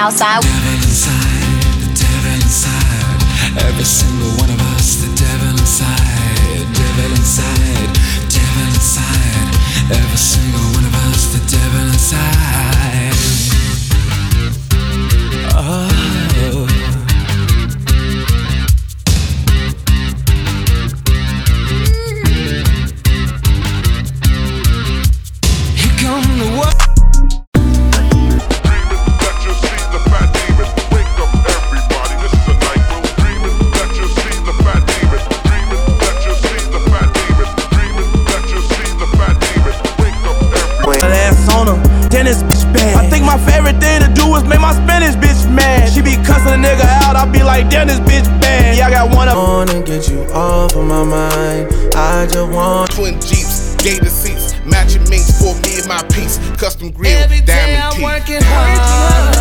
outside. Devil inside, the devil inside. Every single one of us, the devil inside. Devil inside, devil inside. Every single one of us, the devil inside. Oh. Here come the world. This bitch bad. I think my favorite thing to do is make my Spanish bitch mad. She be cussing a nigga out, I be like, damn, this bitch bad. Yeah, I got one up. I wanna get you off of my mind. I just want twin Jeeps, gator seats, matching minks for me and my piece. Custom grill, every day diamond I'm teeth. working hard.